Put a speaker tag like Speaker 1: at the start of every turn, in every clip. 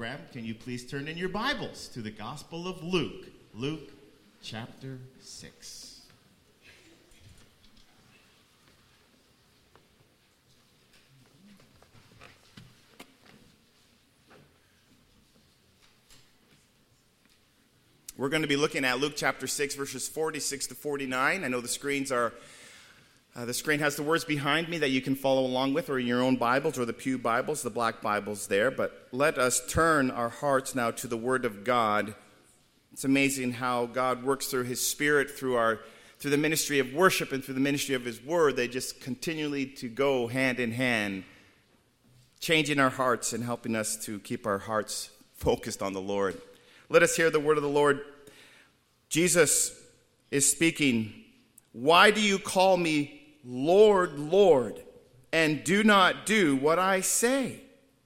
Speaker 1: program, can you please turn in your Bibles to the Gospel of Luke, Luke chapter 6. We're going to be looking at Luke chapter 6, verses 46 to 49. I know the screen has the words behind me that you can follow along with, or in your own Bibles, or the Pew Bibles, the black Bibles there. But let us turn our hearts now to the Word of God. It's amazing how God works through His Spirit, through the ministry of worship and through the ministry of His Word. They just continually to go hand in hand, changing our hearts and helping us to keep our hearts focused on the Lord. Let us hear the word of the Lord. Jesus is speaking. Why do you call me Lord, Lord, and do not do what I say?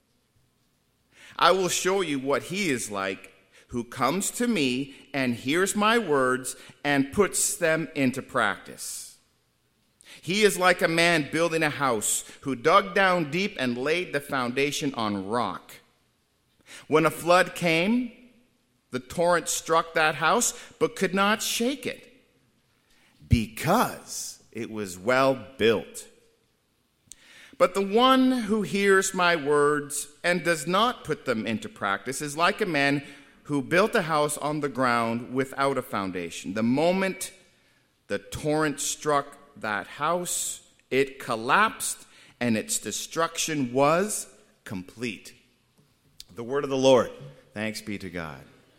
Speaker 1: I will show you what he is like, who comes to me and hears my words and puts them into practice. He is like a man building a house who dug down deep and laid the foundation on rock. When a flood came, the torrent struck that house, but could not shake it, because it was well built. But the one who hears my words and does not put them into practice is like a man who built a house on the ground without a foundation. The moment the torrent struck that house, it collapsed, and its destruction was complete. The word of the Lord. Thanks be to God.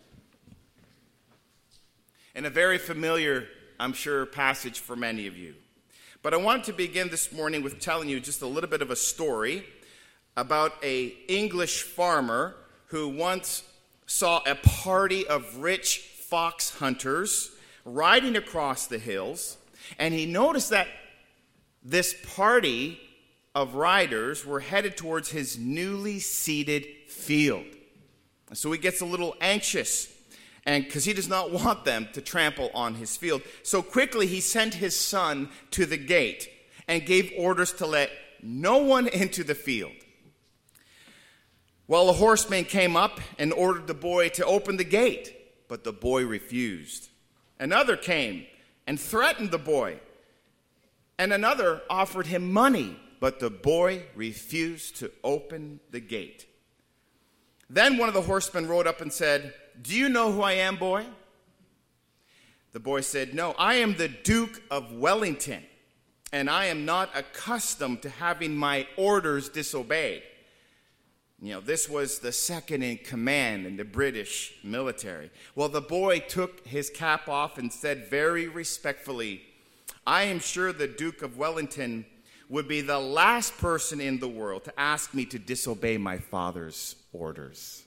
Speaker 1: And a very familiar, I'm sure, passage for many of you. But I want to begin this morning with telling you just a little bit of a story about an English farmer who once saw a party of rich fox hunters riding across the hills, and he noticed that this party of riders were headed towards his newly seeded field. So he gets a little anxious, and because he does not want them to trample on his field. So quickly he sent his son to the gate and gave orders to let no one into the field. Well, a horseman came up and ordered the boy to open the gate, but the boy refused. Another came and threatened the boy, and another offered him money, but the boy refused to open the gate. Then one of the horsemen rode up and said, "Do you know who I am, boy?" The boy said, "No, I am the Duke of Wellington, and I am not accustomed to having my orders disobeyed." This was the second in command in the British military. Well, the boy took his cap off and said very respectfully, "I am sure the Duke of Wellington would be the last person in the world to ask me to disobey my father's orders."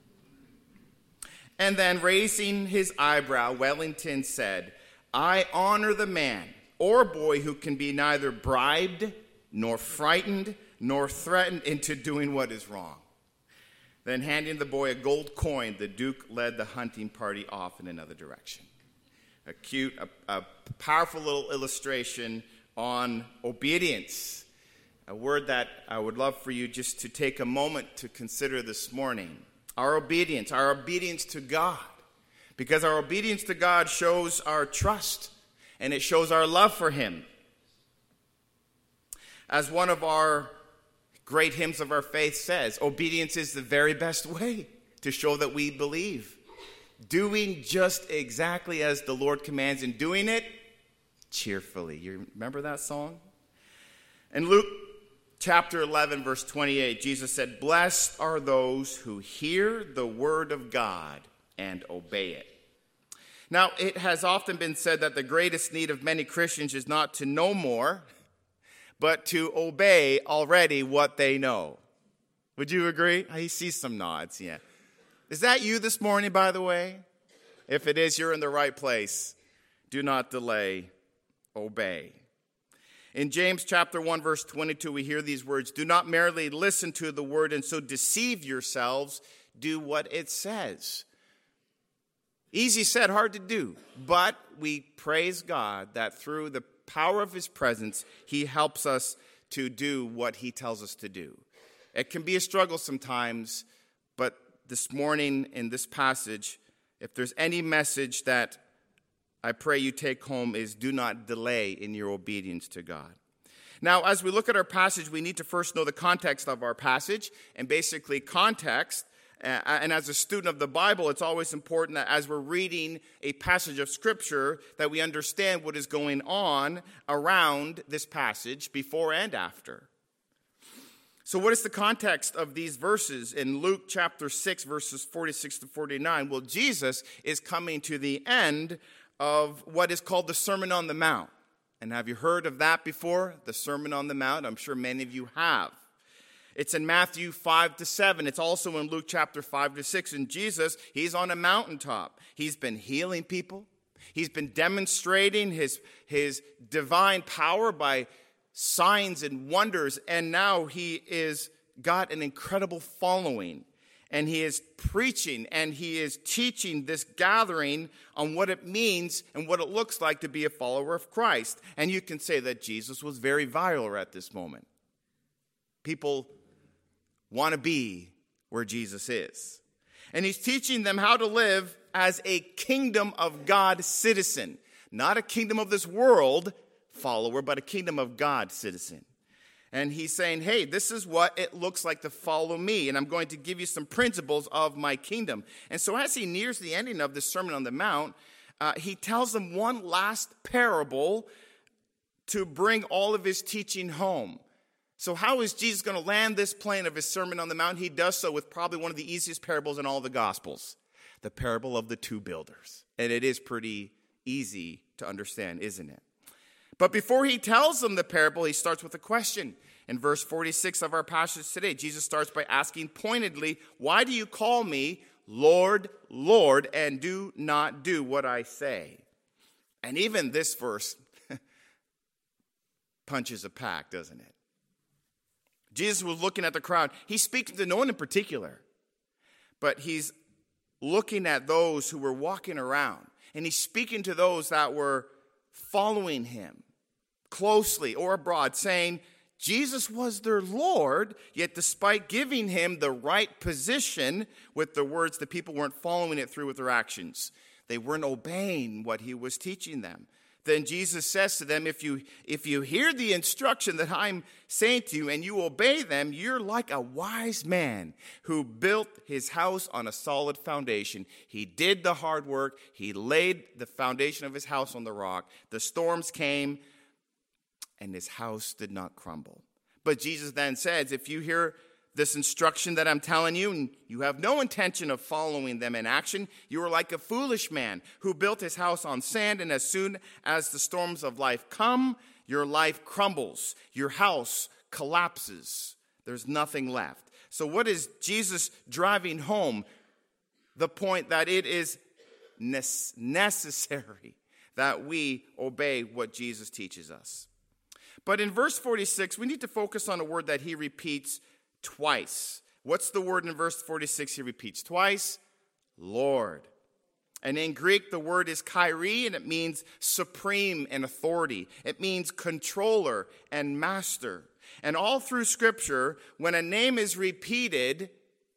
Speaker 1: And then, raising his eyebrow, Wellington said, "I honor the man or boy who can be neither bribed, nor frightened, nor threatened into doing what is wrong." Then, handing the boy a gold coin, the Duke led the hunting party off in another direction. A powerful little illustration on obedience, a word that I would love for you just to take a moment to consider this morning. Our obedience to God, because our obedience to God shows our trust and it shows our love for Him. As one of our great hymns of our faith says, obedience is the very best way to show that we believe. Doing just exactly as the Lord commands and doing it cheerfully. You remember that song? In Luke chapter 11, verse 28, Jesus said, "Blessed are those who hear the word of God and obey it." Now, it has often been said that the greatest need of many Christians is not to know more, but to obey already what they know. Would you agree? I see some nods, yeah. Is that you this morning, by the way? If it is, you're in the right place. Do not delay. Obey. In James chapter 1, verse 22, we hear these words, "Do not merely listen to the word and so deceive yourselves. Do what it says." Easy said, hard to do. But we praise God that through the power of His presence, He helps us to do what He tells us to do. It can be a struggle sometimes, but this morning in this passage, if there's any message that I pray you take home, is do not delay in your obedience to God. Now, as we look at our passage, we need to first know the context of our passage, and basically context. And as a student of the Bible, it's always important that as we're reading a passage of Scripture, that we understand what is going on around this passage before and after. So what is the context of these verses in Luke chapter 6, verses 46 to 49? Well, Jesus is coming to the end of what is called the Sermon on the Mount. And have you heard of that before? The Sermon on the Mount? I'm sure many of you have. It's in Matthew 5 to 7. It's also in Luke chapter 5 to 6. And Jesus, he's on a mountaintop. He's been healing people. He's been demonstrating his divine power by signs and wonders. And now he is got an incredible following. And he is preaching and he is teaching this gathering on what it means and what it looks like to be a follower of Christ. And you can say that Jesus was very viral at this moment. People want to be where Jesus is. And he's teaching them how to live as a kingdom of God citizen. Not a kingdom of this world follower, but a kingdom of God citizen. And he's saying, hey, this is what it looks like to follow me. And I'm going to give you some principles of my kingdom. And so as he nears the ending of the Sermon on the Mount, he tells them one last parable to bring all of his teaching home. So how is Jesus going to land this plane of his Sermon on the Mount? He does so with probably one of the easiest parables in all the Gospels, the parable of the two builders. And it is pretty easy to understand, isn't it? But before he tells them the parable, he starts with a question. In verse 46 of our passage today, Jesus starts by asking pointedly, why do you call me Lord, Lord, and do not do what I say? And even this verse punches a pack, doesn't it? Jesus was looking at the crowd. He's speaking to no one in particular, but he's looking at those who were walking around, and he's speaking to those that were following him closely or abroad, saying Jesus was their Lord, yet despite giving him the right position with the words, the people weren't following it through with their actions. They weren't obeying what he was teaching them. Then Jesus says to them, if you hear the instruction that I'm saying to you and you obey them, you're like a wise man who built his house on a solid foundation. He did the hard work. He laid the foundation of his house on the rock. The storms came, and his house did not crumble. But Jesus then says, if you hear this instruction that I'm telling you, and you have no intention of following them in action, you are like a foolish man who built his house on sand, and as soon as the storms of life come, your life crumbles. Your house collapses. There's nothing left. So what is Jesus driving home? The point that it is necessary that we obey what Jesus teaches us. But in verse 46, we need to focus on a word that he repeats twice. What's the word in verse 46 he repeats twice? Lord. And in Greek, the word is Kyrie, and it means supreme and authority. It means controller and master. And all through Scripture, when a name is repeated,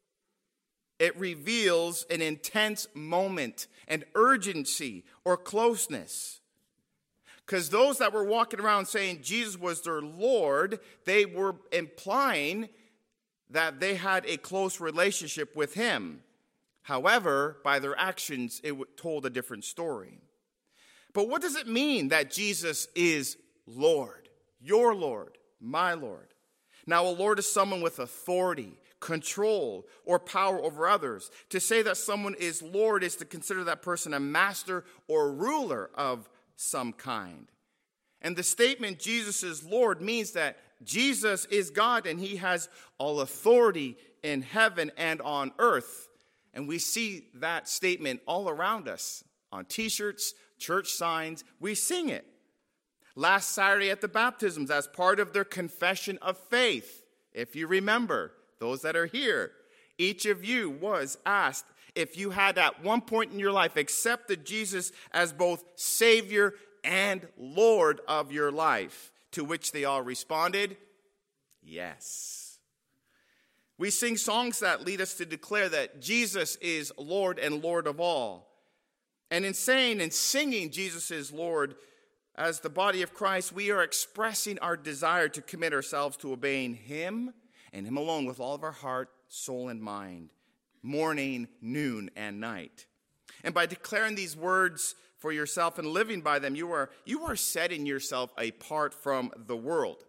Speaker 1: it reveals an intense moment, an urgency or closeness. Because those that were walking around saying Jesus was their Lord, they were implying that they had a close relationship with him. However, by their actions, it told a different story. But what does it mean that Jesus is Lord? Your Lord, my Lord. Now, a Lord is someone with authority, control, or power over others. To say that someone is Lord is to consider that person a master or ruler of some kind. And the statement Jesus is Lord means that Jesus is God and he has all authority in heaven and on earth. And we see that statement all around us on t-shirts, church signs. We sing it. Last Saturday at the baptisms as part of their confession of faith, if you remember, those that are here, each of you was asked if you had at one point in your life accepted Jesus as both Savior and Lord of your life, to which they all responded, yes. We sing songs that lead us to declare that Jesus is Lord and Lord of all. And in saying and singing Jesus is Lord, as the body of Christ, we are expressing our desire to commit ourselves to obeying him and him alone with all of our heart, soul, and mind, morning, noon, and night. And by declaring these words for yourself and living by them, you are setting yourself apart from the world.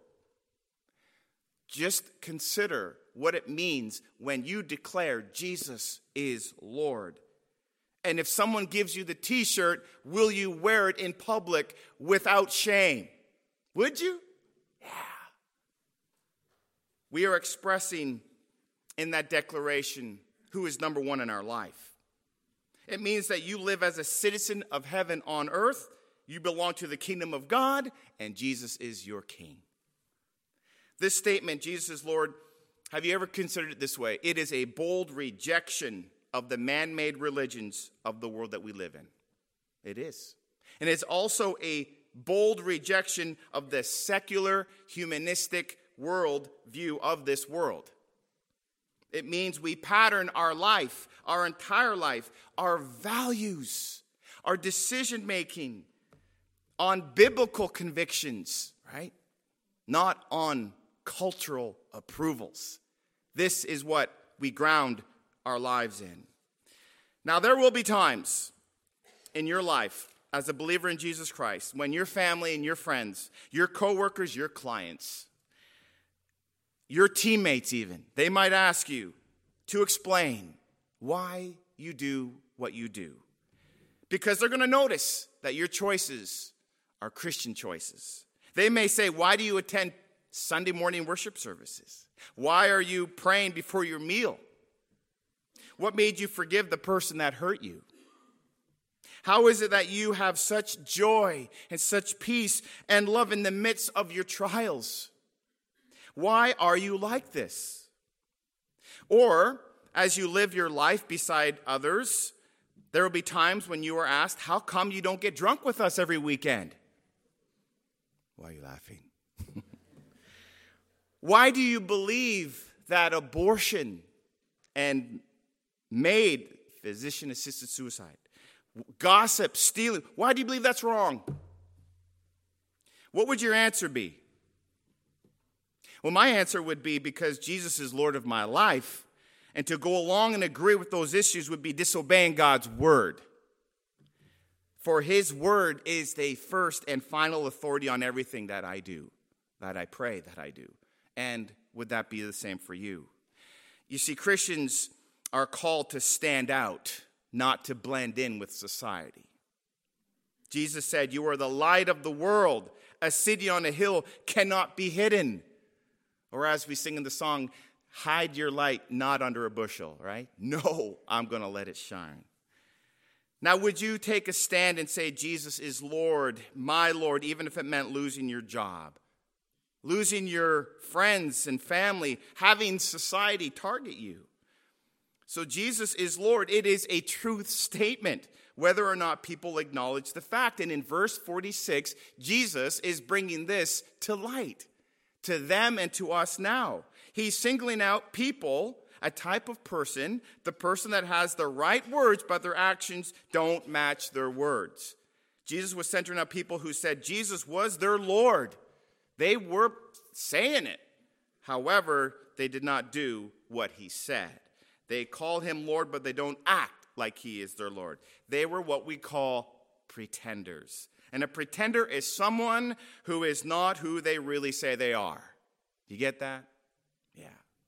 Speaker 1: Just consider what it means when you declare Jesus is Lord. And if someone gives you the t-shirt, will you wear it in public without shame? Would you? Yeah. We are expressing in that declaration who is number one in our life. It means that you live as a citizen of heaven on earth. You belong to the kingdom of God, and Jesus is your king. This statement, Jesus is Lord, have you ever considered it this way? It is a bold rejection of the man-made religions of the world that we live in. It is. And it's also a bold rejection of the secular, humanistic world view of this world. It means we pattern our life, our entire life, our values, our decision-making on biblical convictions, right? Not on cultural approvals. This is what we ground our lives in. Now, there will be times in your life as a believer in Jesus Christ when your family and your friends, your coworkers, your clients, your teammates even, they might ask you to explain why you do what you do. Because they're going to notice that your choices are Christian choices. They may say, why do you attend Sunday morning worship services? Why are you praying before your meal? What made you forgive the person that hurt you? How is it that you have such joy and such peace and love in the midst of your trials? Why are you like this? Or, as you live your life beside others, there will be times when you are asked, how come you don't get drunk with us every weekend? Why are you laughing? Why do you believe that abortion and physician-assisted suicide, gossip, stealing, why do you believe that's wrong? What would your answer be? Well, my answer would be because Jesus is Lord of my life, and to go along and agree with those issues would be disobeying God's word. For his word is the first and final authority on everything that I do, that I pray, that I do. And would that be the same for you? You see, Christians are called to stand out, not to blend in with society. Jesus said, you are the light of the world. A city on a hill cannot be hidden. Or as we sing in the song, hide your light not under a bushel, right? No, I'm going to let it shine. Now, would you take a stand and say, Jesus is Lord, my Lord, even if it meant losing your job, losing your friends and family, having society target you? So Jesus is Lord. It is a truth statement, whether or not people acknowledge the fact. And in verse 46, Jesus is bringing this to light, to them and to us now. He's singling out people, a type of person, the person that has the right words, but their actions don't match their words. Jesus was centering on people who said Jesus was their Lord. They were saying it. However, they did not do what he said. They call him Lord, but they don't act like he is their Lord. They were what we call pretenders. And a pretender is someone who is not who they really say they are. You get that? Yeah.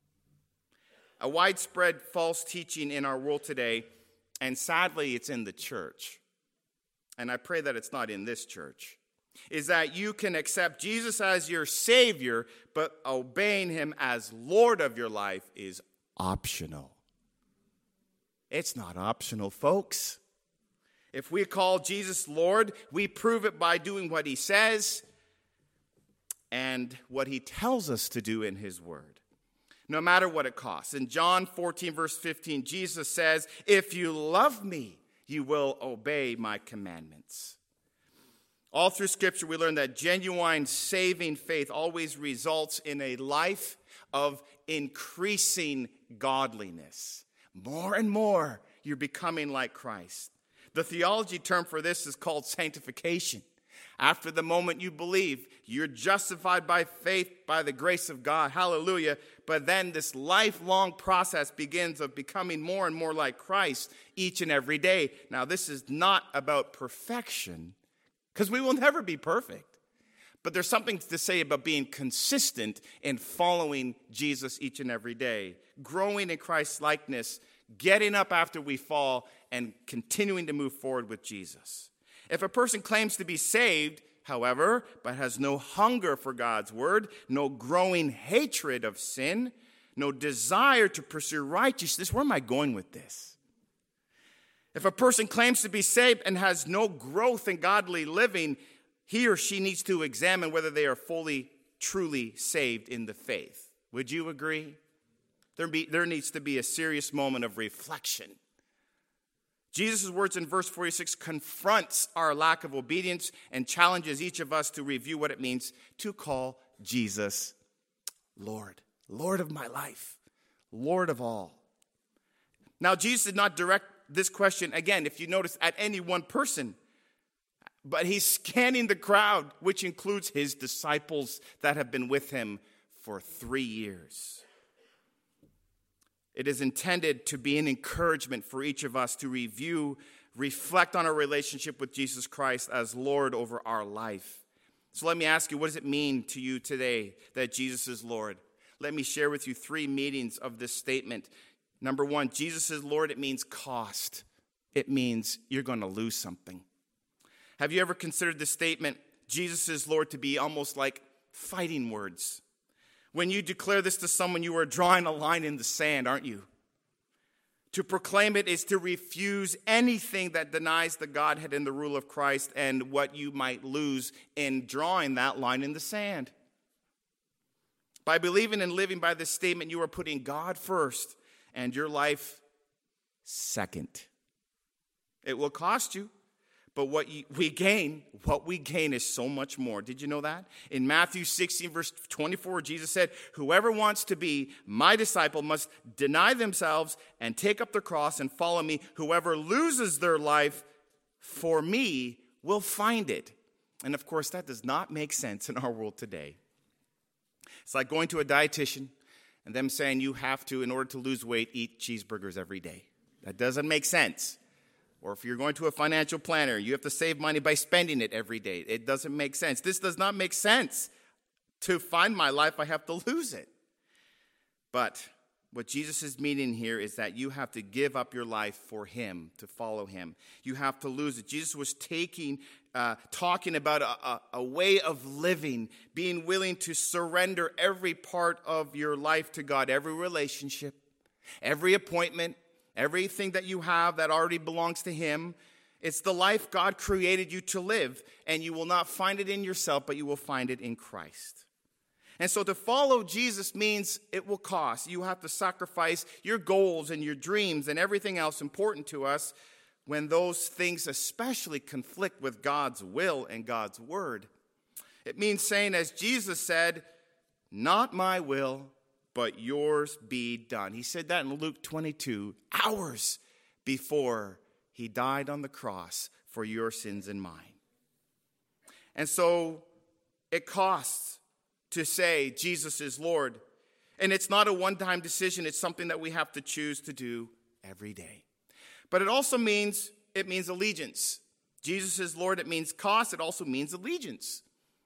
Speaker 1: A widespread false teaching in our world today, and sadly it's in the church, and I pray that it's not in this church, is that you can accept Jesus as your Savior, but obeying him as Lord of your life is optional. It's not optional, folks. If we call Jesus Lord, we prove it by doing what he says and what he tells us to do in his word, no matter what it costs. In John 14, verse 15, Jesus says, if you love me, you will obey my commandments. All through Scripture, we learn that genuine saving faith always results in a life of increasing godliness. More and more, you're becoming like Christ. The theology term for this is called sanctification. After the moment you believe, you're justified by faith, by the grace of God. Hallelujah. But then this lifelong process begins of becoming more and more like Christ each and every day. Now, this is not about perfection, because we will never be perfect. But there's something to say about being consistent in following Jesus each and every day, growing in Christ's likeness, getting up after we fall, and continuing to move forward with Jesus. If a person claims to be saved, however, but has no hunger for God's word, no growing hatred of sin, no desire to pursue righteousness, where am I going with this? If a person claims to be saved and has no growth in godly living, he or she needs to examine whether they are fully, truly saved in the faith. Would you agree? There needs to be a serious moment of reflection. Jesus' words in verse 46 confronts our lack of obedience and challenges each of us to review what it means to call Jesus Lord. Lord of my life. Lord of all. Now, Jesus did not direct this question, again, if you notice, at any one person. But he's scanning the crowd, which includes his disciples that have been with him for 3 years. It is intended to be an encouragement for each of us to review, reflect on our relationship with Jesus Christ as Lord over our life. So let me ask you, what does it mean to you today that Jesus is Lord? Let me share with you 3 meanings of this statement. Number 1, Jesus is Lord. It means cost. It means you're going to lose something. Have you ever considered this statement, Jesus is Lord, to be almost like fighting words? When you declare this to someone, you are drawing a line in the sand, aren't you? To proclaim it is to refuse anything that denies the Godhead and the rule of Christ and what you might lose in drawing that line in the sand. By believing and living by this statement, you are putting God first and your life second. It will cost you. But what we gain is so much more. Did you know that? In Matthew 16, verse 24, Jesus said, whoever wants to be my disciple must deny themselves and take up their cross and follow me. Whoever loses their life for me will find it. And of course, that does not make sense in our world today. It's like going to a dietitian and them saying you have to, in order to lose weight, eat cheeseburgers every day. That doesn't make sense. Or if you're going to a financial planner, you have to save money by spending it every day. It doesn't make sense. This does not make sense. To find my life, I have to lose it. But what Jesus is meaning here is that you have to give up your life for him, to follow him. You have to lose it. Jesus was talking about a way of living, being willing to surrender every part of your life to God, every relationship, every appointment, everything that you have that already belongs to him. It's the life God created you to live, and you will not find it in yourself, but you will find it in Christ. And so to follow Jesus means it will cost. You have to sacrifice your goals and your dreams and everything else important to us when those things especially conflict with God's will and God's word. It means saying, as Jesus said, not my will, but yours be done. He said that in Luke 22, hours before he died on the cross for your sins and mine. And so it costs to say Jesus is Lord. And it's not a one-time decision. It's something that we have to choose to do every day. But it also means allegiance. Jesus is Lord. It means cost. It also means allegiance.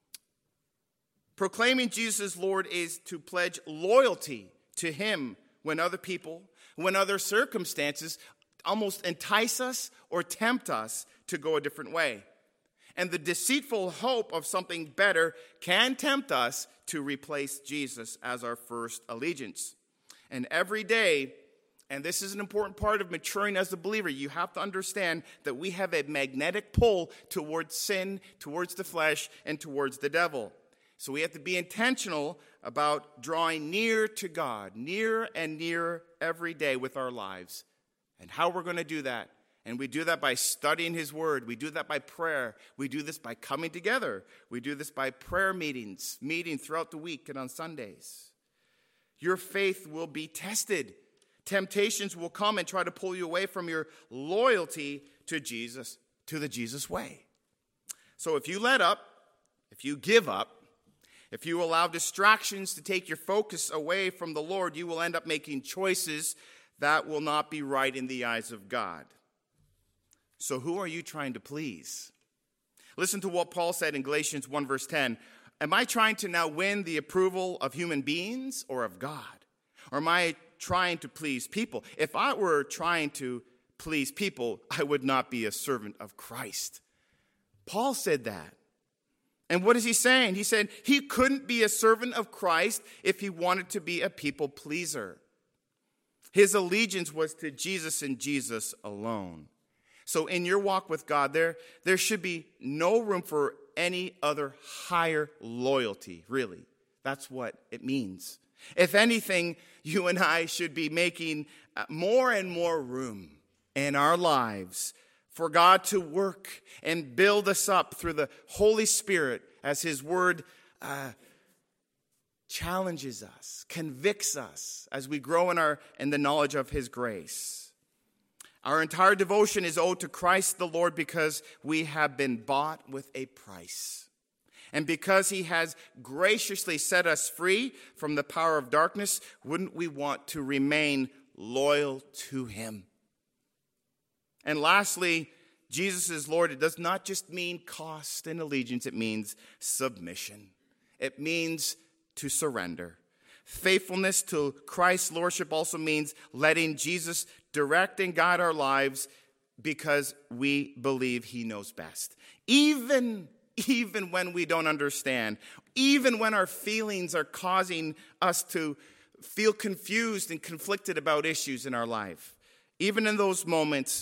Speaker 1: Proclaiming Jesus as Lord is to pledge loyalty to him when other people, when other circumstances almost entice us or tempt us to go a different way. And the deceitful hope of something better can tempt us to replace Jesus as our first allegiance. And every day, and this is an important part of maturing as a believer, you have to understand that we have a magnetic pull towards sin, towards the flesh, and towards the devil. So we have to be intentional about drawing near to God, near and near every day with our lives. And how we're going to do that. And we do that by studying his word. We do that by prayer. We do this by coming together. We do this by prayer meeting throughout the week and on Sundays. Your faith will be tested. Temptations will come and try to pull you away from your loyalty to Jesus, to the Jesus way. So if you let up, if you give up, if you allow distractions to take your focus away from the Lord, you will end up making choices that will not be right in the eyes of God. So who are you trying to please? Listen to what Paul said in Galatians 1 verse 10. Am I trying to now win the approval of human beings or of God? Or am I trying to please people? If I were trying to please people, I would not be a servant of Christ. Paul said that. And what is he saying? He said he couldn't be a servant of Christ if he wanted to be a people pleaser. His allegiance was to Jesus and Jesus alone. So in your walk with God, there should be no room for any other higher loyalty, really. That's what it means. If anything, you and I should be making more and more room in our lives for God to work and build us up through the Holy Spirit as his word challenges us, convicts us as we grow in the knowledge of his grace. Our entire devotion is owed to Christ the Lord because we have been bought with a price. And because he has graciously set us free from the power of darkness, wouldn't we want to remain loyal to him? And lastly, Jesus is Lord. It does not just mean cost and allegiance. It means submission. It means to surrender. Faithfulness to Christ's lordship also means letting Jesus direct and guide our lives because we believe he knows best. Even when we don't understand, even when our feelings are causing us to feel confused and conflicted about issues in our life, even in those moments,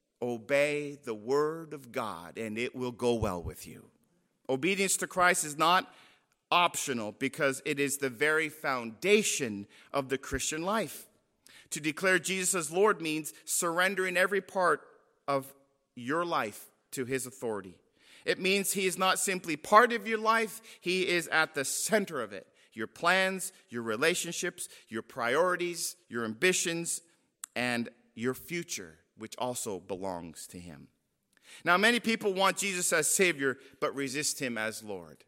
Speaker 1: obey the word of God and it will go well with you. Obedience to Christ is not optional because it is the very foundation of the Christian life. To declare Jesus as Lord means surrendering every part of your life to his authority. It means he is not simply part of your life, he is at the center of it. Your plans, your relationships, your priorities, your ambitions, and your future, which also belongs to him. Now, many people want Jesus as Savior, but resist him as Lord.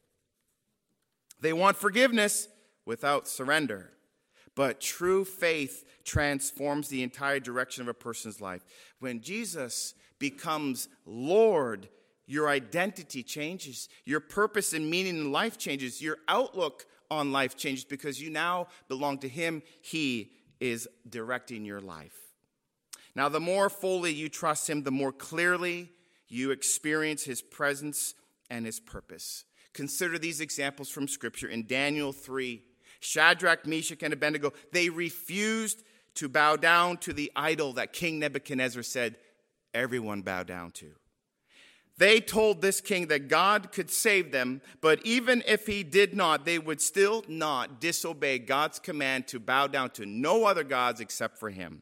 Speaker 1: They want forgiveness without surrender. But true faith transforms the entire direction of a person's life. When Jesus becomes Lord, your identity changes. Your purpose and meaning in life changes. Your outlook on life changes because you now belong to him. He is directing your life. Now, the more fully you trust him, the more clearly you experience his presence and his purpose. Consider these examples from Scripture. In Daniel 3, Shadrach, Meshach, and Abednego, they refused to bow down to the idol that King Nebuchadnezzar said everyone bow down to. They told this king that God could save them, but even if he did not, they would still not disobey God's command to bow down to no other gods except for him.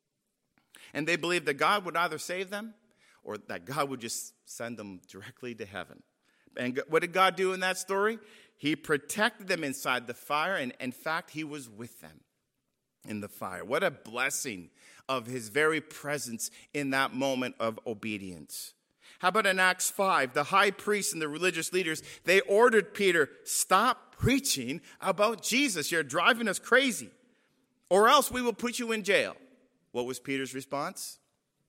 Speaker 1: And they believed that God would either save them or that God would just send them directly to heaven. And what did God do in that story? He protected them inside the fire, and in fact, he was with them in the fire. What a blessing of his very presence in that moment of obedience. How about in Acts 5? The high priests and the religious leaders, they ordered Peter, stop preaching about Jesus. You're driving us crazy. Or else we will put you in jail. What was Peter's response?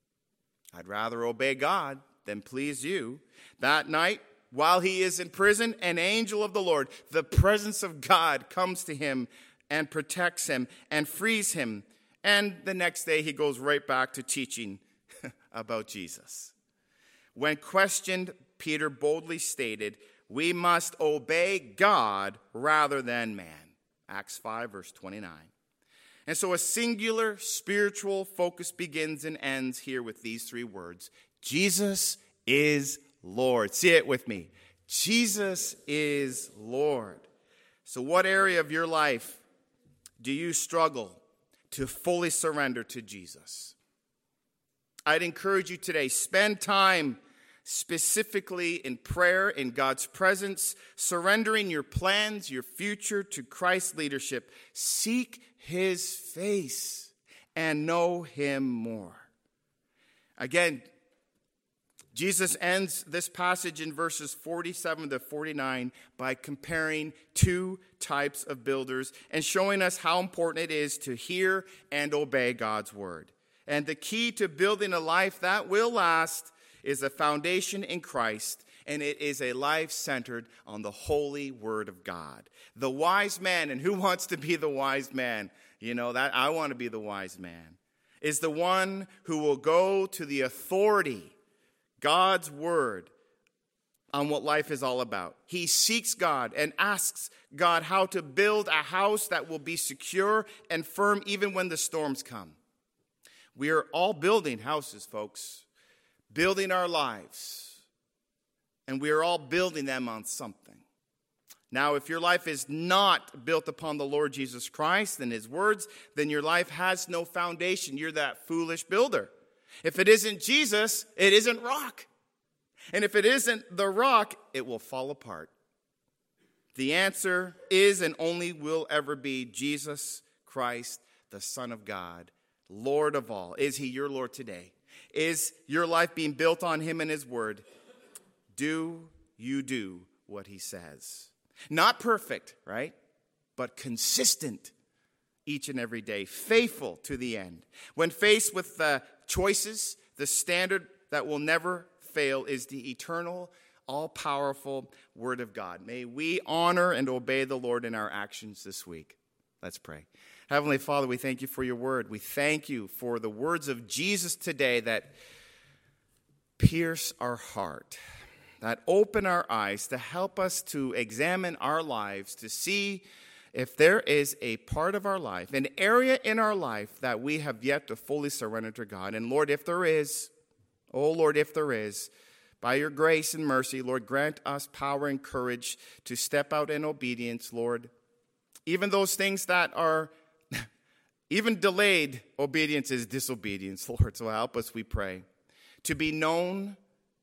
Speaker 1: I'd rather obey God than please you. That night, while he is in prison, an angel of the Lord, the presence of God, comes to him and protects him and frees him. And the next day, he goes right back to teaching about Jesus. When questioned, Peter boldly stated, we must obey God rather than man. Acts 5, verse 29. And so a singular spiritual focus begins and ends here with these three words. Jesus is Lord. Say it with me. Jesus is Lord. So what area of your life do you struggle to fully surrender to Jesus? I'd encourage you today, spend time specifically in prayer, in God's presence, surrendering your plans, your future to Christ's leadership. Seek his face and know him more. Again, Jesus ends this passage in verses 47 to 49 by comparing two types of builders and showing us how important it is to hear and obey God's word. And the key to building a life that will last is a foundation in Christ, and it is a life centered on the holy word of God. The wise man, and who wants to be the wise man? You know, that I want to be the wise man, is the one who will go to the authority, God's word, on what life is all about. He seeks God and asks God how to build a house that will be secure and firm even when the storms come. We are all building houses, folks, building our lives, and we are all building them on something. Now, if your life is not built upon the Lord Jesus Christ and his words, then your life has no foundation. You're that foolish builder. If it isn't Jesus, it isn't rock. And if it isn't the rock, it will fall apart. The answer is and only will ever be Jesus Christ, the Son of God, Lord of all. Is he your Lord today? Is your life being built on him and his word? Do you do what he says? Not perfect, right? But consistent each and every day, faithful to the end. When faced with the choices, the standard that will never fail is the eternal, all-powerful word of God. May we honor and obey the Lord in our actions this week. Let's pray. Heavenly Father, we thank you for your word. We thank you for the words of Jesus today that pierce our heart, that open our eyes to help us to examine our lives, to see if there is a part of our life, an area in our life that we have yet to fully surrender to God. And Lord, if there is, oh Lord, if there is, by your grace and mercy, Lord, grant us power and courage to step out in obedience, Lord. Even those things that are, even delayed obedience is disobedience, Lord. So help us, we pray, to be known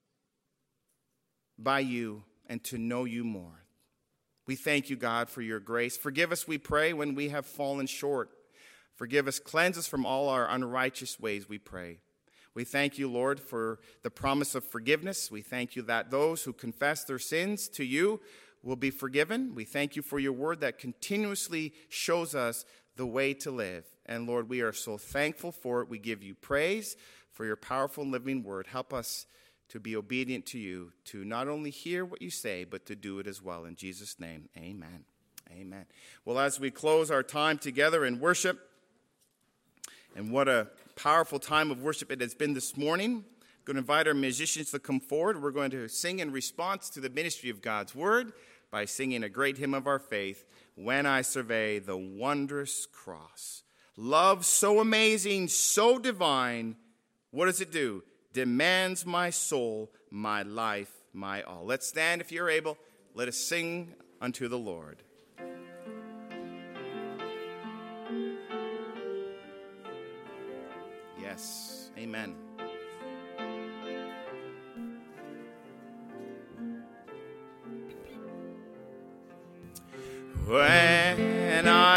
Speaker 1: by you and to know you more. We thank you, God, for your grace. Forgive us, we pray, when we have fallen short. Forgive us, cleanse us from all our unrighteous ways, we pray. We thank you, Lord, for the promise of forgiveness. We thank you that those who confess their sins to you will be forgiven. We thank you for your word that continuously shows us the way to live. And Lord, we are so thankful for it. We give you praise for your powerful and living word. Help us to be obedient to you, to not only hear what you say, but to do it as well. In Jesus' name, amen. Amen. Well, as we close our time together in worship, and what a powerful time of worship it has been this morning, I'm going to invite our musicians to come forward. We're going to sing in response to the ministry of God's word by singing a great hymn of our faith, When I Survey the Wondrous Cross. Love so amazing, so divine, what does it do? Demands my soul, my life, my all. Let's stand if you're able. Let us sing unto the Lord. Yes, amen. When I